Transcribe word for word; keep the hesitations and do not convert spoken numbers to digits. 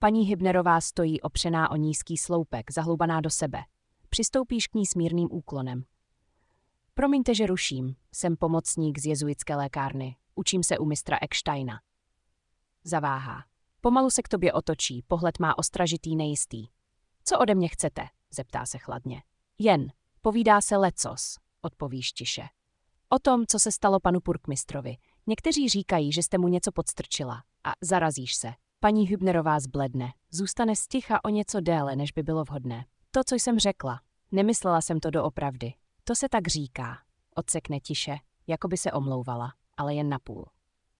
Paní Hübnerová stojí opřená o nízký sloupek, zahloubaná do sebe. Přistoupíš k ní s mírným úklonem. Promiňte, že ruším. Jsem pomocník z jezuitské lékárny. Učím se u mistra Ecksteina. Zaváhá. Pomalu se k tobě otočí, pohled má ostražitý, nejistý. Co ode mě chcete? Zeptá se chladně. Jen, povídá se lecos, odpovíš tiše. O tom, co se stalo panu purkmistrovi. Někteří říkají, že jste mu něco podstrčila. A zarazíš se. Paní Hübnerová zbledne. Zůstane sticha o něco déle, než by bylo vhodné. To, co jsem řekla. Nemyslela jsem to doopravdy. To se tak říká. Odsekne tiše, jako by se omlouvala, ale jen napůl.